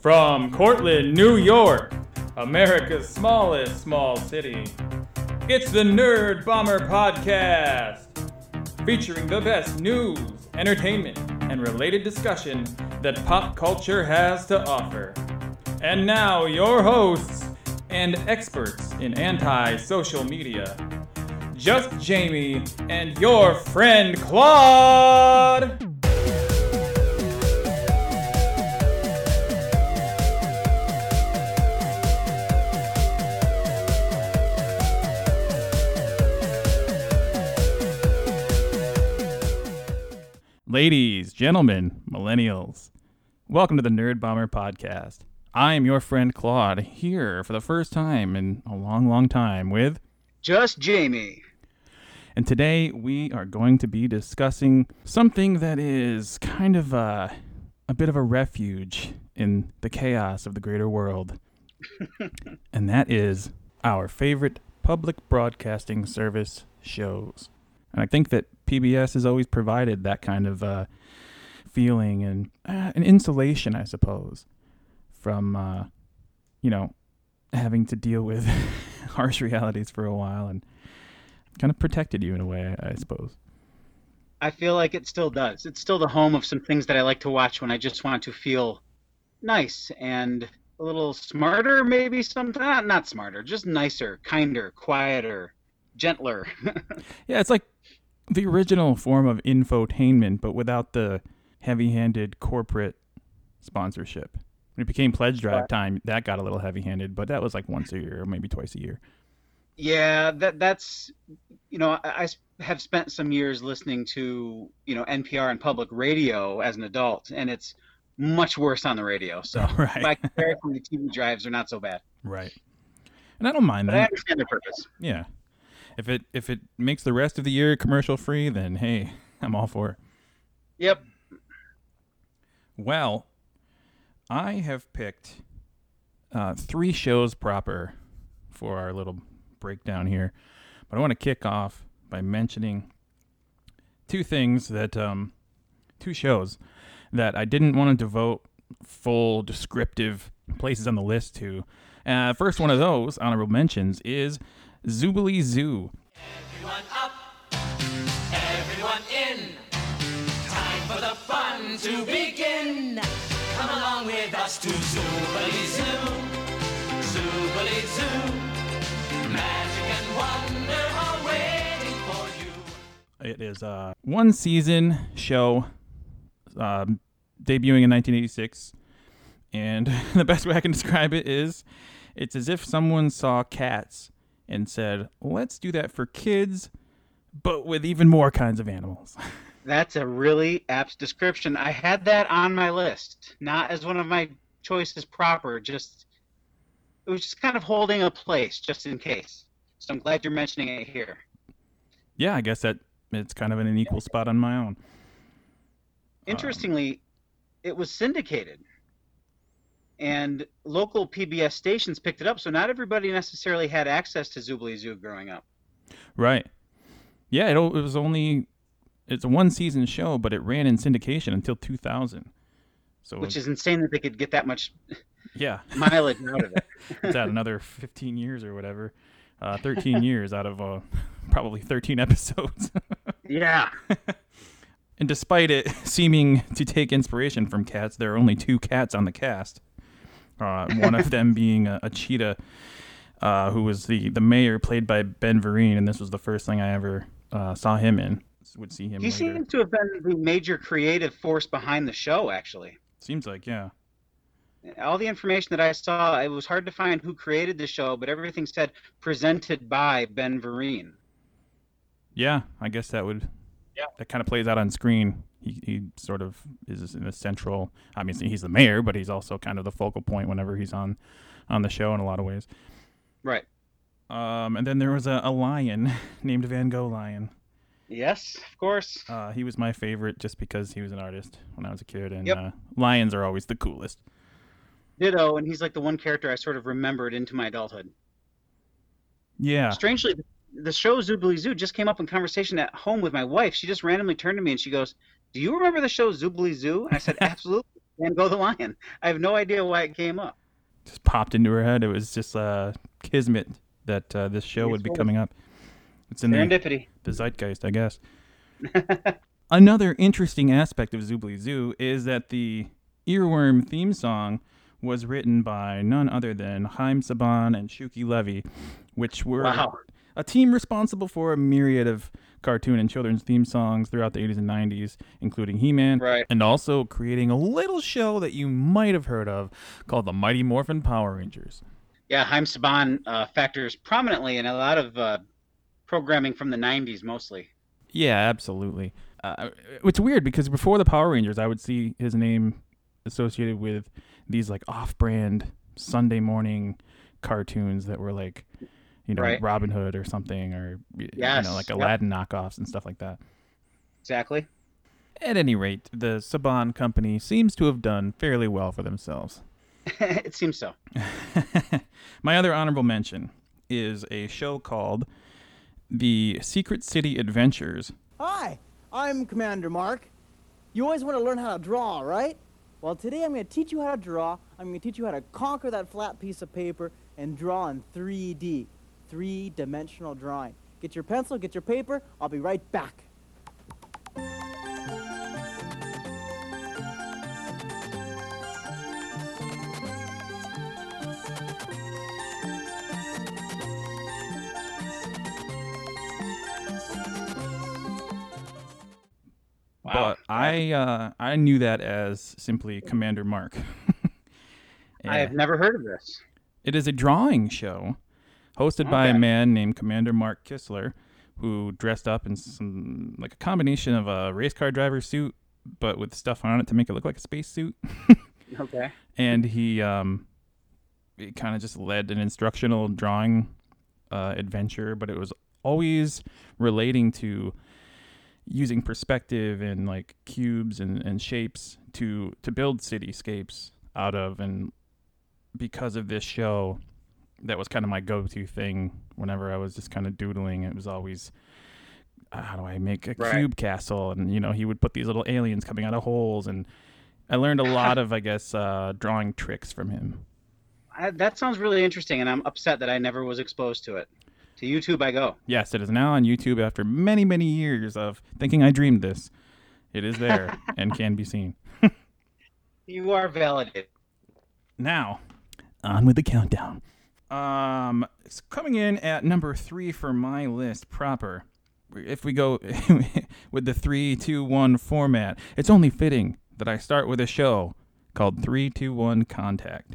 From Cortland, New York, America's smallest small city, it's the Nerd Bomber Podcast, featuring the best news, entertainment, and related discussion that pop culture has to offer. And now, your hosts and experts in anti-social media, Just Jamie and your friend Claude! Ladies, gentlemen, millennials, welcome to the Nerd Bomber Podcast. I am your friend Claude, here for the first time in a long, long time with Just Jamie. And today we are going to be discussing something that is kind of a bit of a refuge in the chaos of the greater world. And that is our favorite public broadcasting service shows. And I think that PBS has always provided that kind of feeling and an insulation, I suppose, from, having to deal with harsh realities for a while and kind of protected you in a way, I suppose. I feel like it still does. It's still the home of some things that I like to watch when I just want to feel nice and a little smarter, maybe sometimes. Not smarter, just nicer, kinder, quieter, gentler. Yeah, it's like the original form of infotainment, but without the heavy-handed corporate sponsorship. When it became Pledge Drive time, that got a little heavy-handed, but that was like once a year or maybe twice a year. Yeah, that's, I have spent some years listening to, NPR and public radio as an adult, and it's much worse on the radio. So right. By comparison, the TV drives are not so bad. Right. And I don't mind but that. I understand the purpose. Yeah. If it makes the rest of the year commercial free, then hey, I'm all for it. Yep. Well, I have picked 3 shows proper for our little breakdown here, but I want to kick off by mentioning 2 things that 2 shows that I didn't want to devote full descriptive places on the list to. First one of those honorable mentions is Zoobilee Zoo. Everyone up, everyone in. Time for the fun to begin. Come along with us to Zoobilee Zoo. Zoobilee Zoo. Magic and wonder are waiting for you. It is a 1-season show debuting in 1986. And the best way I can describe it is it's as if someone saw Cats and said, let's do that for kids, but with even more kinds of animals. That's a really apt description. I had that on my list, not as one of my choices proper, it was just kind of holding a place just in case. So I'm glad you're mentioning it here. Yeah, I guess that it's kind of in an equal spot on my own. Interestingly, it was syndicated. And local PBS stations picked it up, so not everybody necessarily had access to Zoobilee Zoo growing up. Right. Yeah, it's a 1-season show, but it ran in syndication until 2000. Which is insane that they could get that much mileage out of it. It's at another 15 years or whatever. 13 years out of probably 13 episodes. Yeah. And despite it seeming to take inspiration from Cats, there are only 2 cats on the cast. One of them being a cheetah, who was the mayor, played by Ben Vereen, and this was the first thing I ever saw him in. Would see him. He seems to have been the major creative force behind the show, actually. Seems like, yeah. All the information that I saw, it was hard to find who created the show, but everything said presented by Ben Vereen. Yeah, I guess that kind of plays out on screen. He sort of is in a central, obviously he's the mayor, but he's also kind of the focal point whenever he's on the show in a lot of ways. Right. And then there was a lion named Van Gogh Lion. Yes, of course. He was my favorite just because he was an artist when I was a kid, and lions are always the coolest. Ditto, and he's like the one character I sort of remembered into my adulthood. Yeah. Strangely, the show Zoobilee Zoo just came up in conversation at home with my wife. She just randomly turned to me and she goes, "Do you remember the show Zoobilee Zoo?" And I said, "Absolutely. Van Gogh the Lion. I have no idea why it came up. Just popped into her head. It was just kismet that this show would be coming up. It's in Serendipity. the zeitgeist, I guess. Another interesting aspect of Zoobly Zoo is that the Earworm theme song was written by none other than Haim Saban and Shuki Levy, which were a team responsible for a myriad of cartoon and children's theme songs throughout the 80s and 90s, including He-Man, and also creating a little show that you might have heard of called the Mighty Morphin Power Rangers. Yeah, Haim Saban factors prominently in a lot of programming from the 90s mostly. Yeah, absolutely. It's weird because before the Power Rangers, I would see his name associated with these like off-brand Sunday morning cartoons that were like, Robin Hood or something, or like Aladdin knockoffs and stuff like that. Exactly. At any rate, the Saban company seems to have done fairly well for themselves. It seems so. My other honorable mention is a show called The Secret City Adventures. Hi, I'm Commander Mark. You always want to learn how to draw, right? Well, today I'm going to teach you how to draw. I'm going to teach you how to conquer that flat piece of paper and draw in 3D, three-dimensional drawing. Get your pencil, get your paper. I'll be right back. But I knew that as simply Commander Mark. I have never heard of this. It is a drawing show hosted by a man named Commander Mark Kistler, who dressed up in some like a combination of a race car driver suit, but with stuff on it to make it look like a space suit. Okay. And he kind of just led an instructional drawing adventure, but it was always relating to using perspective and like cubes and shapes to build cityscapes out of. And because of this show, that was kind of my go-to thing whenever I was just kind of doodling. It was always, how do I make a cube castle? And he would put these little aliens coming out of holes, and I learned a lot of, I guess, drawing tricks from him. That sounds really interesting, and I'm upset that I never was exposed to it. To YouTube I go. Yes, it is now on YouTube after many, many years of thinking I dreamed this. It is there and can be seen. You are validated. Now, on with the countdown. It's coming in at number 3 for my list proper. If we go with the 3, 2, 1 format, it's only fitting that I start with a show called 3, 2, 1 Contact.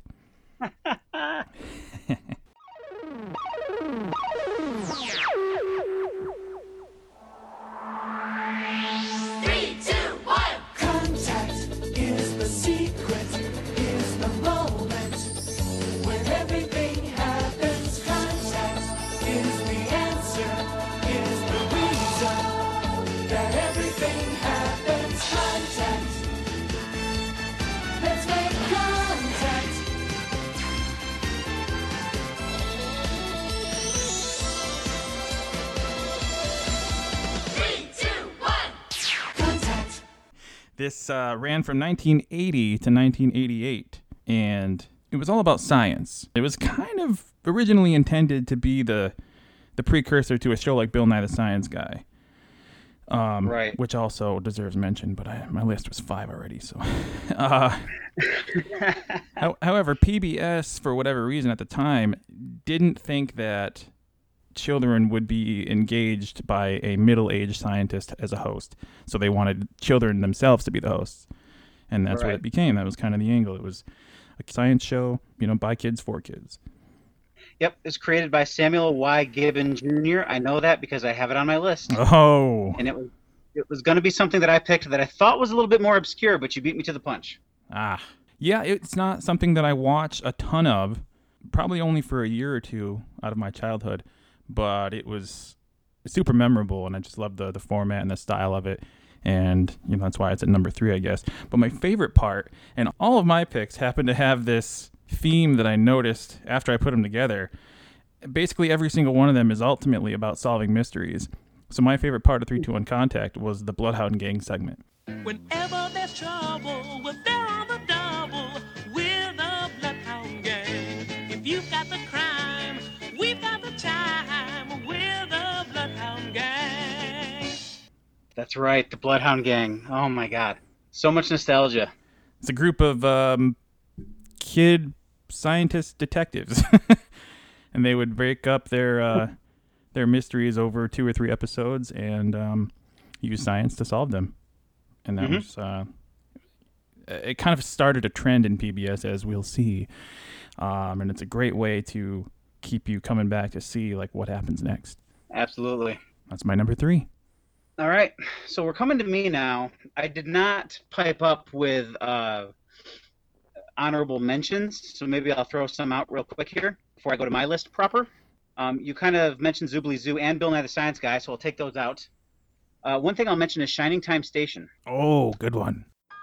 This ran from 1980 to 1988, and it was all about science. It was kind of originally intended to be the precursor to a show like Bill Nye the Science Guy, which also deserves mention, but my list was 5 already. So, however, PBS, for whatever reason at the time, didn't think that children would be engaged by a middle-aged scientist as a host. So they wanted children themselves to be the hosts. And that's what it became. That was kind of the angle. It was a science show, by kids for kids. Yep, it's created by Samuel Y. Gibbons Jr. I know that because I have it on my list. Oh. And it was going to be something that I picked that I thought was a little bit more obscure, but you beat me to the punch. Yeah, it's not something that I watch a ton of, probably only for a year or two out of my childhood. But it was super memorable, and I just loved the format and the style of it. And, that's why it's at number 3, I guess. But my favorite part, and all of my picks happen to have this theme that I noticed after I put them together. Basically, every single one of them is ultimately about solving mysteries. So my favorite part of 3, 2, 1 Contact was the Bloodhound Gang segment. Whenever there's trouble, we're there on the dime. That's right, the Bloodhound Gang. Oh my God, so much nostalgia. It's a group of kid scientist detectives, and they would break up their mysteries over 2 or 3 episodes and use science to solve them. And that was it. Kind of started a trend in PBS, as we'll see, and it's a great way to keep you coming back to see like what happens next. Absolutely. That's my number 3. All right, so we're coming to me now. I did not pipe up with honorable mentions, so maybe I'll throw some out real quick here before I go to my list proper. You kind of mentioned Zoobly Zoo and Bill Nye the Science Guy, so I'll take those out. One thing I'll mention is Shining Time Station. Oh, good one.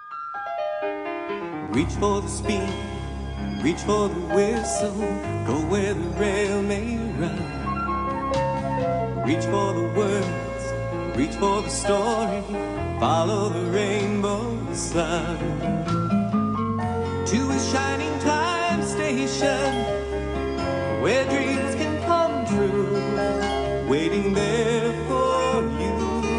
Reach for the speed, reach for the whistle, go where the rail may run. Reach for the words, reach for the story, follow the rainbow sun. To a shining time station, where dreams can come true, waiting there for you.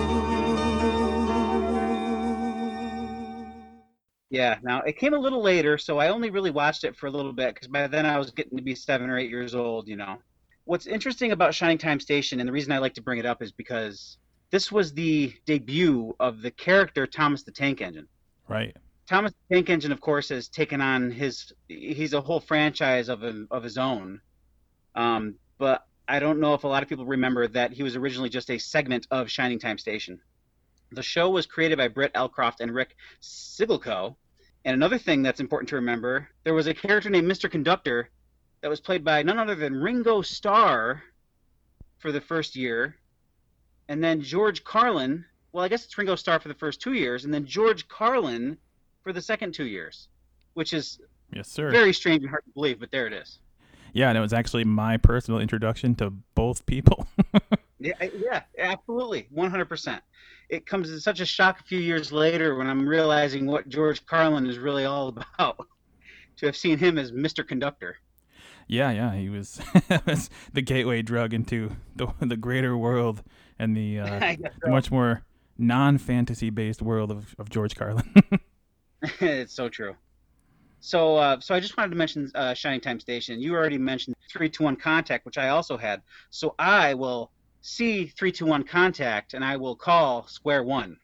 Yeah, now it came a little later, so I only really watched it for a little bit because by then I was getting to be 7 or 8 years old, you know. What's interesting about Shining Time Station, and the reason I like to bring it up, is because this was the debut of the character Thomas the Tank Engine. Right. Thomas the Tank Engine, of course, has taken on he's a whole franchise of his own. But I don't know if a lot of people remember that he was originally just a segment of Shining Time Station. The show was created by Britt Elcroft and Rick Sigelko. And another thing that's important to remember, there was a character named Mr. Conductor that was played by none other than Ringo Starr for the first year. And then George Carlin, well, I guess it's Ringo Starr for the first 2 years, and then George Carlin for the second 2 years, which is Yes, sir. very strange and hard to believe, but there it is. Yeah, and it was actually my personal introduction to both people. Yeah, absolutely, 100%. It comes as such a shock a few years later when I'm realizing what George Carlin is really all about, to have seen him as Mr. Conductor. Yeah, he was, was the gateway drug into the greater world and the I guess so. much more non-fantasy based world of George Carlin. It's so true. So I just wanted to mention Shining Time Station. You already mentioned 321 Contact, which I also had. So I will see 321 Contact, and I will call Square One.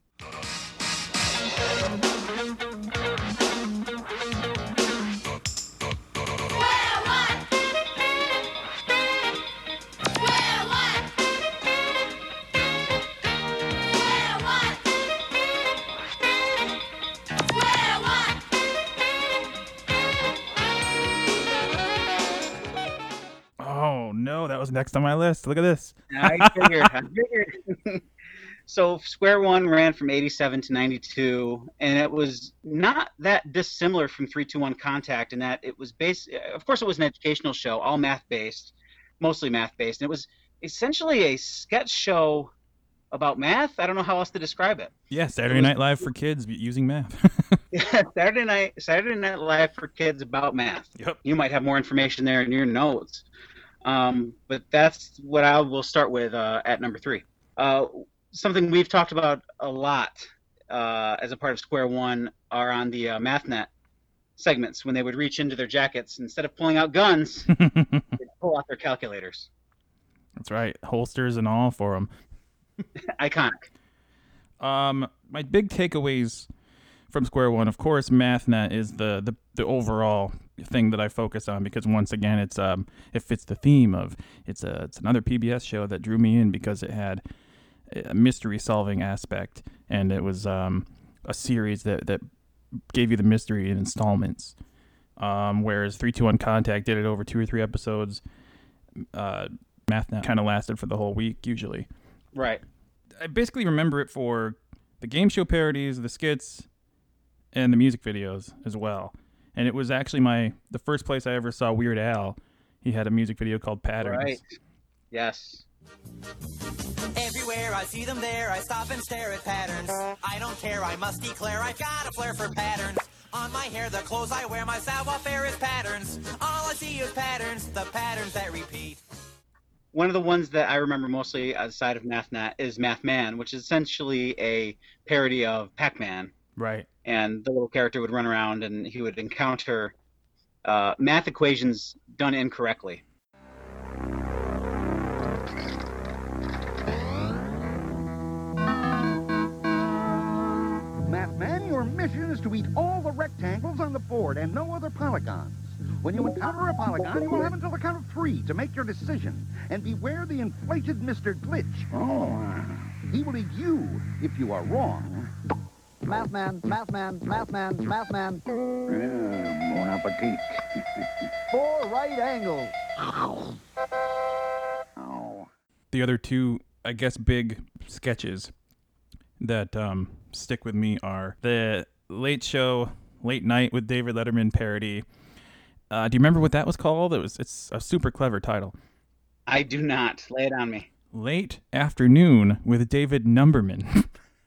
Oh no, that was next on my list. Look at this. I figured. So Square One ran from 87 to 92, and it was not that dissimilar from 321 Contact in that it was based, of course it was an educational show, all math-based, mostly math-based, and it was essentially a sketch show about math. I don't know how else to describe it. Yeah, Saturday Night Live for kids using math. Yeah, Saturday Night Live for kids about math. Yep. You might have more information there in your notes. But that's what I will start with at number 3. Something we've talked about a lot as a part of Square One are on the MathNet segments when they would reach into their jackets. Instead of pulling out guns, they'd pull out their calculators. That's right, holsters and all for them. Iconic. My big takeaways from Square One, of course, MathNet is the overall thing that I focus on because once again, it fits the theme of it's another PBS show that drew me in because it had a mystery solving aspect and it was a series that gave you the mystery in installments. Whereas 321 Contact did it over 2 or 3 episodes. MathNet kind of lasted for the whole week usually. Right. I basically remember it for the game show parodies, the skits, and the music videos as well. And it was actually the first place I ever saw Weird Al. He had a music video called Patterns. Right. Yes. Everywhere I see them there, I stop and stare at patterns. I don't care, I must declare I've got a flair for patterns. On my hair, the clothes I wear, my savoir-faire is patterns. All I see is patterns, the patterns that repeat. one of the ones that I remember mostly outside of MathNet is MathMan, which is essentially a parody of Pac-Man. Right. And the little character would run around and he would encounter math equations done incorrectly. Mathman, your mission is to eat all the rectangles on the board and no other polygons. When you encounter a polygon, you will have until the count of 3 to make your decision. And beware the inflated Mr. Glitch. Oh. He will eat you if you are wrong. Mathman, Mathman, Mathman, Mathman. Bon appetit. 4 right angles. Oh. The other two, I guess, big sketches that stick with me are the Late Show, Late Night with David Letterman parody. Do you remember what that was called? It's a super clever title. I do not. Lay it on me. Late Afternoon with David Numberman.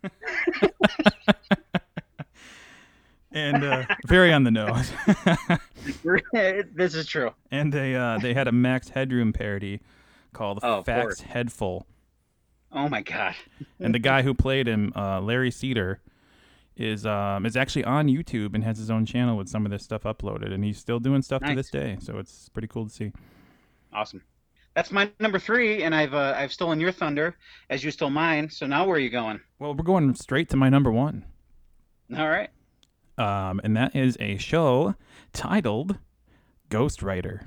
And very on the nose. This is true. And they had a Max Headroom parody called Facts Headful. Oh my God. And the guy who played him, Larry Cedar, is actually on YouTube and has his own channel with some of this stuff uploaded, and he's still doing stuff to this day. So it's pretty cool to see. Awesome. That's my number 3, and I've stolen your thunder as you stole mine. So now where are you going? Well, we're going straight to my number 1. All right. And that is a show titled Ghost Rider.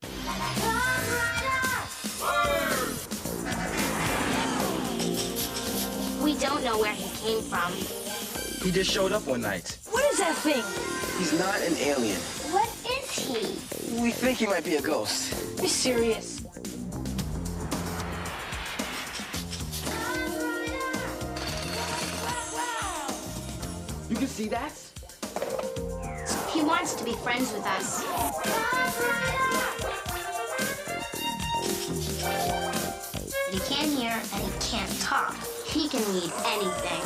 We don't know where he came from. He just showed up one night. What is that thing? He's not an alien. What is he? We think he might be a ghost. Be serious. You can see that? He wants to be friends with us. But he can't hear and he can't talk. He can read anything.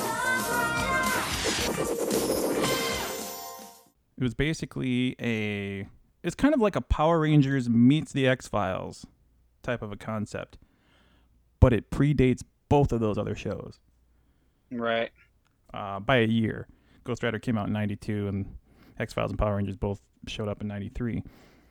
It was basically it's kind of like a Power Rangers meets the X-Files type of a concept, but it predates both of those other shows. Right. By a year. Ghost Rider came out in 92 and X-Files and Power Rangers both showed up in 93.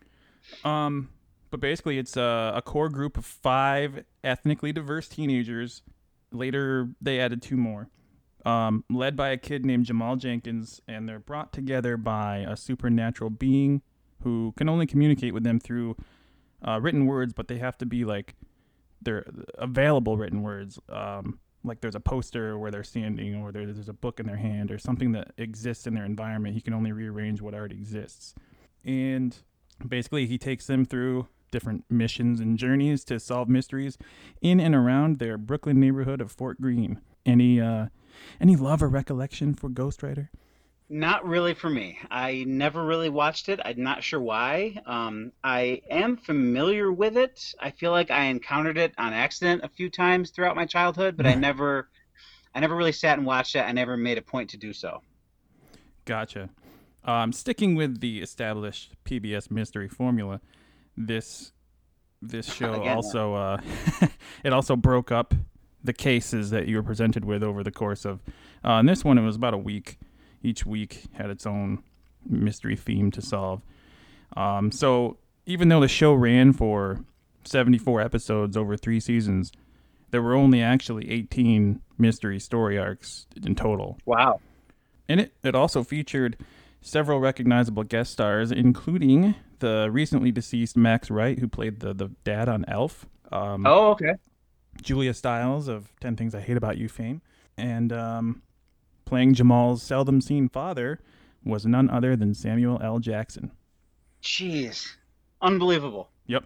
But basically it's a core group of 5 ethnically diverse teenagers. Later they added 2 more. Led by a kid named Jamal Jenkins, and they're brought together by a supernatural being who can only communicate with them through written words, but they have to be like they're available written words. Like there's a poster where they're standing, or there's a book in their hand, or something that exists in their environment. He can only rearrange what already exists. And basically he takes them through different missions and journeys to solve mysteries in and around their Brooklyn neighborhood of Fort Greene. Any love or recollection for Ghost Rider? Not really for me. I never really watched it. I'm not sure why. I am familiar with it. I feel like I encountered it on accident a few times throughout my childhood, but I never really sat and watched it. I never made a point to do so. Gotcha. Sticking with the established PBS mystery formula, this show also it also broke up the cases that you were presented with over the course of in this one it was about a week. Each week had its own mystery theme to solve. So even though the show ran for 74 episodes over 3 seasons, there were only actually 18 mystery story arcs in total. Wow. And it also featured several recognizable guest stars, including the recently deceased Max Wright, who played the dad on Elf. Oh, okay. Julia Stiles of 10 Things I Hate About You fame. And playing Jamal's seldom-seen father was none other than Samuel L. Jackson. Jeez. Unbelievable. Yep.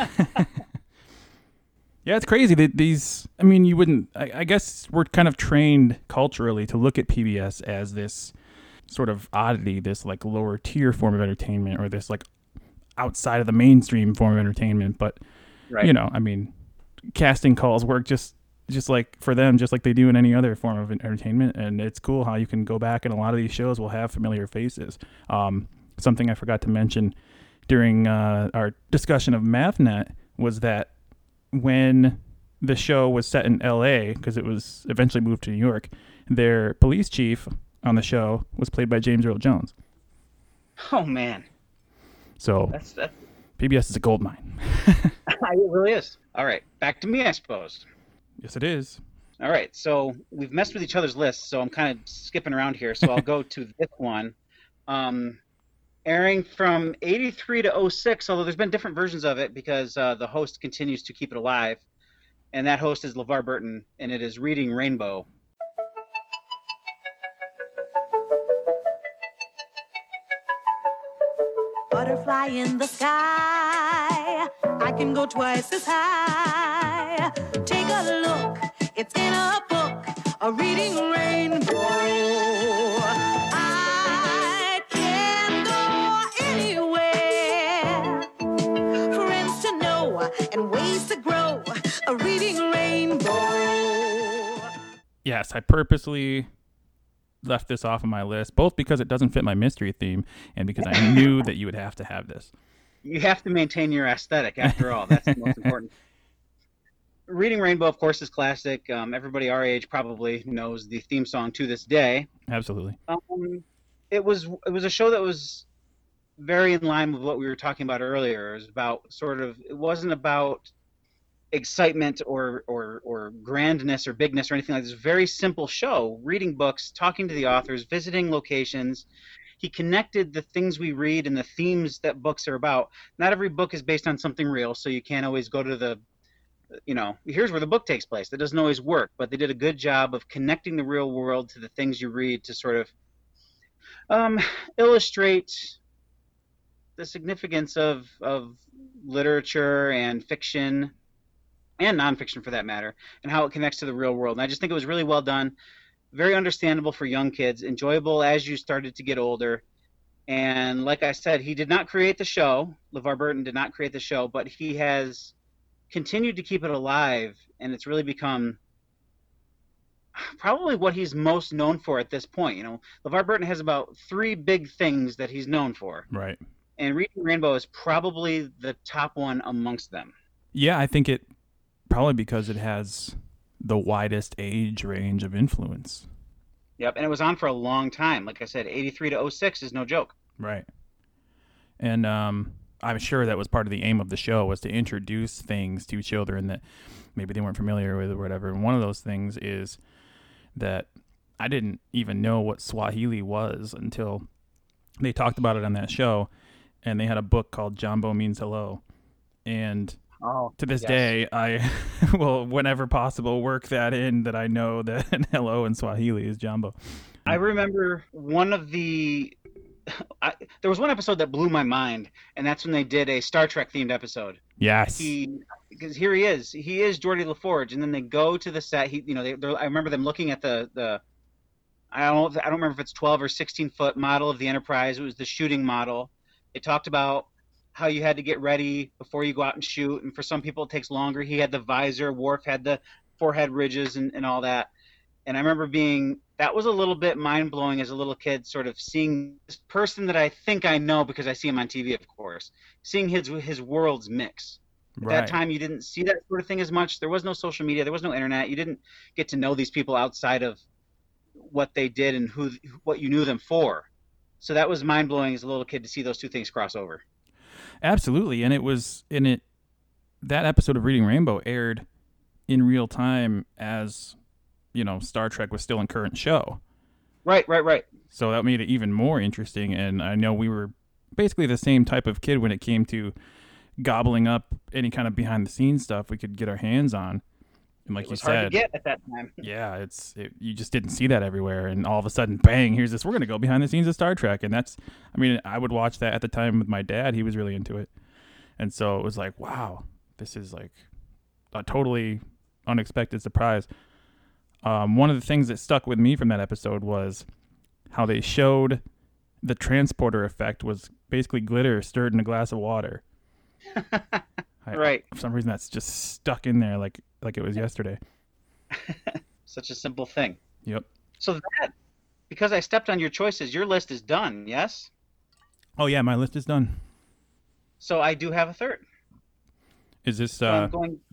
Yeah, it's crazy that these... I mean, you wouldn't... I guess we're kind of trained culturally to look at PBS as this sort of oddity, this like lower-tier form of entertainment, or this like outside of the mainstream form of entertainment. But, you know, I mean, casting calls work just like for them, just like they do in any other form of entertainment. And it's cool how you can go back, and a lot of these shows will have familiar faces. Something I forgot to mention during our discussion of MathNet was that when the show was set in L.A., because it was eventually moved to New York, their police chief on the show was played by James Earl Jones. Oh, man. So That's PBS is a gold mine. it really is. All right, back to me, I suppose. Yes, it is. All right, so we've messed with each other's lists, so I'm kind of skipping around here. So I'll go to this one. Airing from 83 to 06, although there's been different versions of it because the host continues to keep it alive. And that host is LeVar Burton, and it is Reading Rainbow. Butterfly in the sky, I can go twice as high. Take a look, it's in a book, a reading rainbow. I can go anywhere, friends to know and ways to grow, a reading rainbow. Yes, I purposely left this off of my list, both because it doesn't fit my mystery theme and because I knew that you would have to have this. You have to maintain your aesthetic, after all. That's the most important. Reading Rainbow, of course, is classic. Everybody our age probably knows the theme song to this day. Absolutely. It was a show that was very in line with what we were talking about earlier. It wasn't about excitement or grandness or bigness or anything like this. Very simple show, reading books, talking to the authors, visiting locations. He connected the things we read and the themes that books are about. Not every book is based on something real, so you can't always go to here's where the book takes place. That doesn't always work, but they did a good job of connecting the real world to the things you read to sort of illustrate the significance of literature and fiction and nonfiction for that matter, and how it connects to the real world. And I just think it was really well done, very understandable for young kids, enjoyable as you started to get older. And like I said, he did not create the show. LeVar Burton did not create the show, but he has continued to keep it alive, and it's really become probably what he's most known for at this point. LeVar Burton has about 3 big things that he's known for. Right. And Reading Rainbow is probably the top one amongst them. Yeah, I think it probably because it has the widest age range of influence. Yep, and it was on for a long time. Like I said, 83 to 06 is no joke. Right. And I'm sure that was part of the aim of the show, was to introduce things to children that maybe they weren't familiar with or whatever. And one of those things is that I didn't even know what Swahili was until they talked about it on that show, and they had a book called Jambo Means Hello. And to this day, I will, whenever possible, work that in, that I know that hello in Swahili is Jambo. I remember there was one episode that blew my mind, and that's when they did a Star Trek themed episode. Yes. Because here he is Geordi LaForge, and then they go to the set. I remember them looking at the I don't remember if it's 12 or 16 foot model of the Enterprise. It was the shooting model. They talked about how you had to get ready before you go out and shoot, and for some people it takes longer. He had the visor, Worf had the forehead ridges and all that. And I remember that was a little bit mind-blowing as a little kid, sort of seeing this person that I think I know because I see him on TV, of course, seeing his worlds mix. At that time, you didn't see that sort of thing as much. There was no social media. There was no internet. You didn't get to know these people outside of what they did and what you knew them for. So that was mind-blowing as a little kid to see those two things cross over. Absolutely. And it was that episode of Reading Rainbow aired in real time as, Star Trek was still in current show. Right. So that made it even more interesting. And I know we were basically the same type of kid when it came to gobbling up any kind of behind the scenes stuff we could get our hands on. And like it was you said, hard to get at that time. Yeah, you just didn't see that everywhere. And all of a sudden, bang, here's this, we're going to go behind the scenes of Star Trek. And I would watch that at the time with my dad. He was really into it. And so it was like, wow, this is like a totally unexpected surprise. One of the things that stuck with me from that episode was how they showed the transporter effect was basically glitter stirred in a glass of water. Right. For some reason, that's just stuck in there like it was yesterday. Such a simple thing. Yep. So because I stepped on your choices, your list is done, yes? Oh, yeah, my list is done. So I do have a third. Is this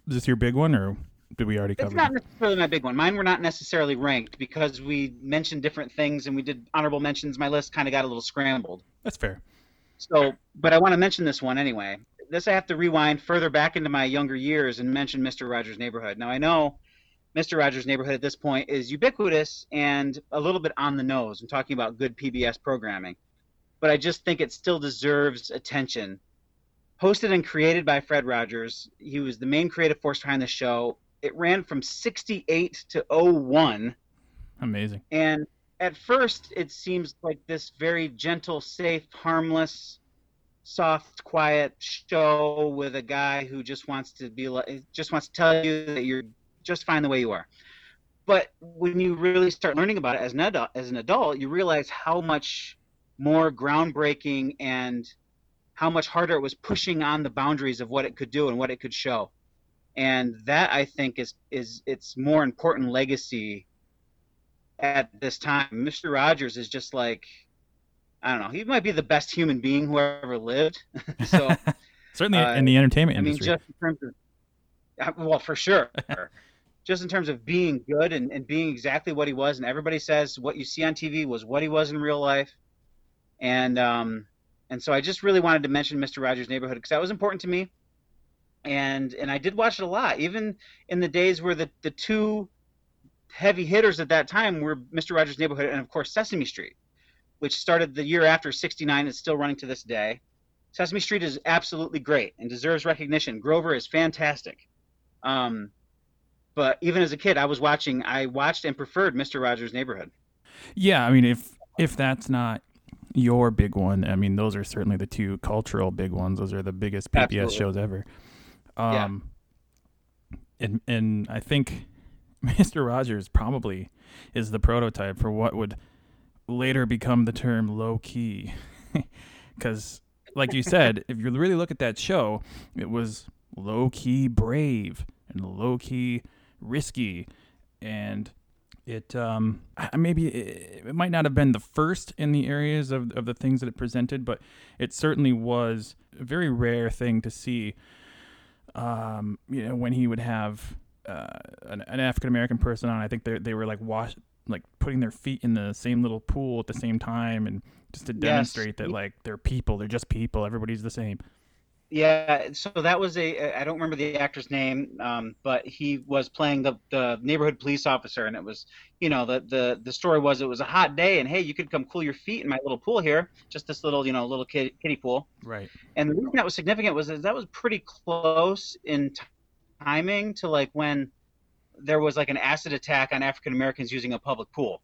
this your big one, or did we already cover It's not it? necessarily my big one. Mine were not necessarily ranked because we mentioned different things and we did honorable mentions. My list kind of got a little scrambled. That's fair. So, but I want to mention this one anyway. This I have to rewind further back into my younger years and mention Mr. Rogers' Neighborhood. Now, I know Mr. Rogers' Neighborhood at this point is ubiquitous and a little bit on the nose. I'm talking about good PBS programming. But I just think it still deserves attention. Hosted and created by Fred Rogers. He was the main creative force behind the show. It ran from 68 to 01. Amazing. And at first, it seems like this very gentle, safe, harmless, soft, quiet show with a guy who just wants to tell you that you're just fine the way you are. But when you really start learning about it as an adult, you realize how much more groundbreaking and how much harder it was pushing on the boundaries of what it could do and what it could show. And that, I think, is its more important legacy at this time. Mr. Rogers is just like, I don't know, he might be the best human being who ever lived. So certainly in the entertainment industry. I mean, just in terms of, well, for sure. Just in terms of being good and being exactly what he was. And everybody says what you see on TV was what he was in real life. And so I just really wanted to mention Mr. Rogers' Neighborhood because that was important to me. And I did watch it a lot, even in the days where the two heavy hitters at that time were Mr. Rogers' Neighborhood and, of course, Sesame Street, which started the year after 69. It's still running to this day. Sesame Street is absolutely great and deserves recognition. Grover is fantastic. But even as a kid, I watched and preferred Mr. Rogers' Neighborhood. Yeah, I mean, if that's not your big one, I mean, those are certainly the two cultural big ones. Those are the biggest PBS Absolutely. shows ever. Yeah. And I think Mr. Rogers probably is the prototype for what would later become the term low key. Because, like you said, if you really look at that show, it was low key brave and low key risky. And it maybe it might not have been the first in the areas of the things that it presented, but it certainly was a very rare thing to see. When he would have an African American person on, I think they were like putting their feet in the same little pool at the same time, and just to demonstrate that like they're people, they're just people, everybody's the same. Yeah, so that was I don't remember the actor's name, but he was playing the neighborhood police officer, and it was, the story was it was a hot day, and hey, you could come cool your feet in my little pool here, just this little, little kiddie pool. Right. And the reason that was significant was that was pretty close in timing to like when there was like an acid attack on African Americans using a public pool.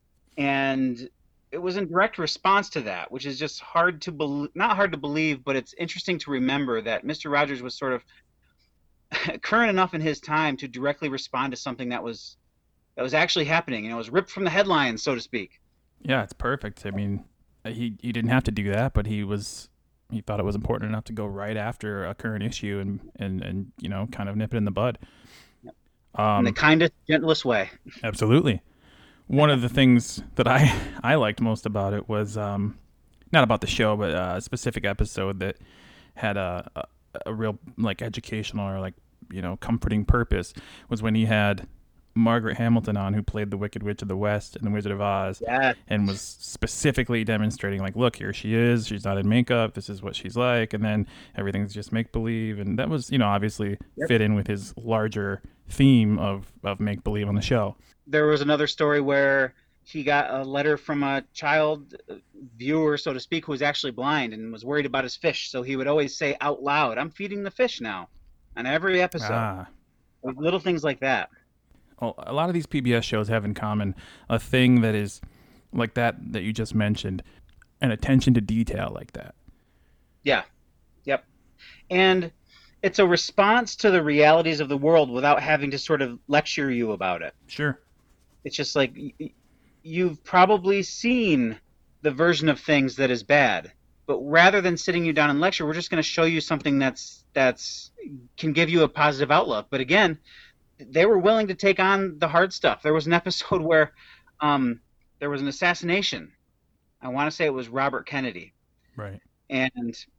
And it was in direct response to that, which is just not hard to believe, but it's interesting to remember that Mr. Rogers was sort of current enough in his time to directly respond to something that was actually happening. It was ripped from the headlines, so to speak. Yeah, it's perfect. I mean, he didn't have to do that, but he thought it was important enough to go right after a current issue and kind of nip it in the bud. In the kindest, gentlest way. Absolutely. One of the things that I liked most about it was not about the show, but a specific episode that had a real like educational or like comforting purpose, was when he had Margaret Hamilton on, who played the Wicked Witch of the West in The Wizard of Oz, and was specifically demonstrating like, look, here she is, she's not in makeup, this is what she's like, and then everything's just make believe, and that was obviously fit in with his larger theme of make believe on the show. There was another story where he got a letter from a child viewer, so to speak, who was actually blind and was worried about his fish. So he would always say out loud, "I'm feeding the fish now," on every episode. Little things like that. Well, a lot of these PBS shows have in common a thing that is like that you just mentioned, an attention to detail like that. Yeah. Yep. And it's a response to the realities of the world without having to sort of lecture you about it. Sure. It's just like you've probably seen the version of things that is bad, but rather than sitting you down and lecture, we're just going to show you something that's can give you a positive outlook. But again, they were willing to take on the hard stuff. There was an episode where there was an assassination. I want to say it was Robert Kennedy. Right. And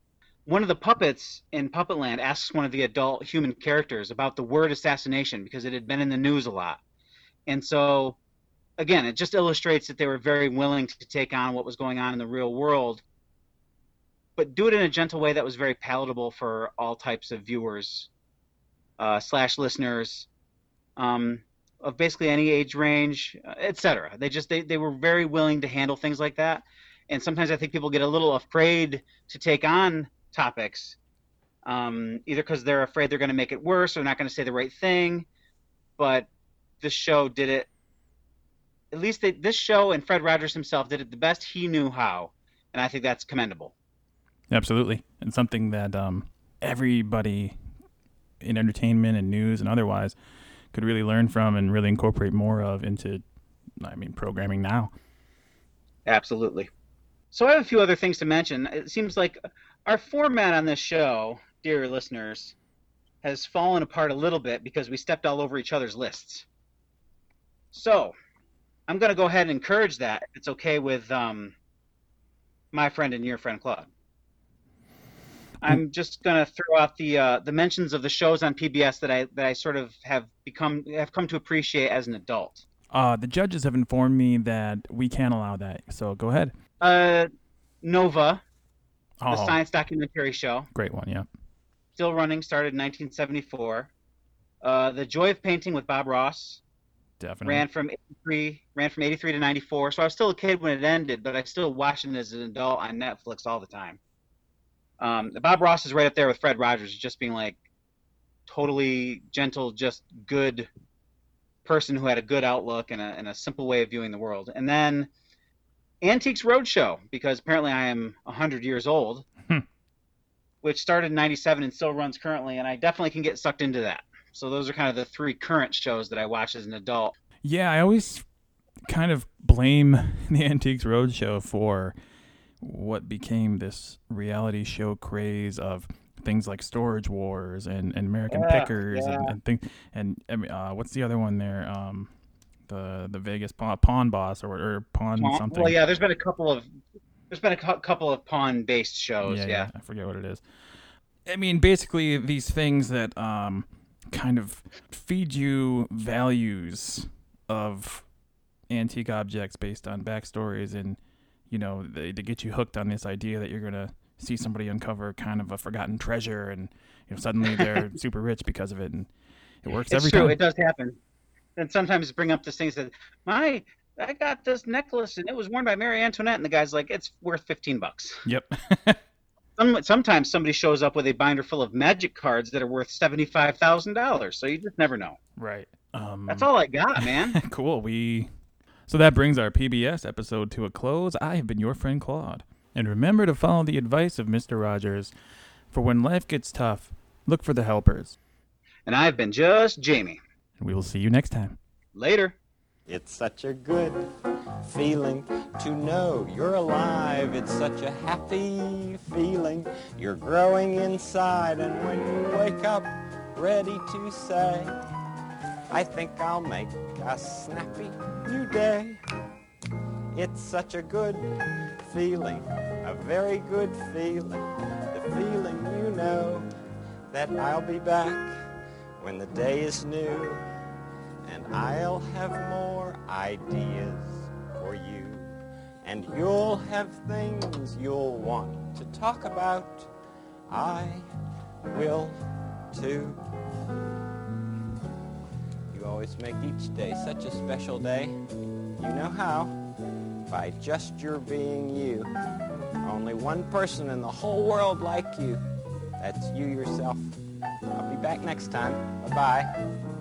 one of the puppets in Puppetland asks one of the adult human characters about the word assassination because it had been in the news a lot. And so, again, it just illustrates that they were very willing to take on what was going on in the real world, but do it in a gentle way that was very palatable for all types of viewers / listeners of basically any age range, etc. They were very willing to handle things like that. And sometimes I think people get a little afraid to take on topics, either because they're afraid they're going to make it worse or not going to say the right thing. But this show did it. At least this show and Fred Rogers himself did it the best he knew how, and I think that's commendable. Absolutely, and something that everybody in entertainment and news and otherwise could really learn from and really incorporate more of into, programming now. Absolutely. So I have a few other things to mention. It seems like our format on this show, dear listeners, has fallen apart a little bit because we stepped all over each other's lists. So I'm going to go ahead and encourage that, if it's okay with my friend and your friend Claude. I'm just going to throw out the mentions of the shows on PBS that I sort of have come to appreciate as an adult. The judges have informed me that we can't allow that, so go ahead. Nova, the science documentary show. Great one, yeah. Still running, started in 1974. The Joy of Painting with Bob Ross. Definitely. Ran from 83 to 94. So I was still a kid when it ended, but I still watched it as an adult on Netflix all the time. Bob Ross is right up there with Fred Rogers, just being like totally gentle, just good person who had a good outlook and a simple way of viewing the world. And then Antiques Roadshow, because apparently I am 100 years old, which started in 97 and still runs currently, and I definitely can get sucked into that. So those are kind of the three current shows that I watch as an adult. Yeah, I always kind of blame the Antiques Roadshow for what became this reality show craze of things like Storage Wars and American Pickers and things. And what's the other one there? The Vegas Pawn Boss or Pawn something. Well, yeah, there's been a couple of pawn-based shows. Yeah, I forget what it is. I mean, basically these things that kind of feed you values of antique objects based on backstories, and they get you hooked on this idea that you're gonna see somebody uncover kind of a forgotten treasure, and suddenly they're super rich because of it, and it works every time. It's true, it does happen. And sometimes bring up this thing that I got this necklace and it was worn by Marie Antoinette, and the guy's like, it's worth $15. Yep. Sometimes somebody shows up with a binder full of magic cards that are worth $75,000. So you just never know. Right. That's all I got, man. Cool. So that brings our PBS episode to a close. I have been your friend Claude. And remember to follow the advice of Mr. Rogers. For when life gets tough, look for the helpers. And I've been just Jamie. And we will see you next time. Later. It's such a good feeling to know you're alive. It's such a happy feeling. You're growing inside, and when you wake up ready to say, I think I'll make a snappy new day. It's such a good feeling, a very good feeling. The feeling you know that I'll be back when the day is new. And I'll have more ideas for you. And you'll have things you'll want to talk about. I will too. You always make each day such a special day. You know how? By just your being you. Only one person in the whole world like you. That's you yourself. I'll be back next time. Bye-bye.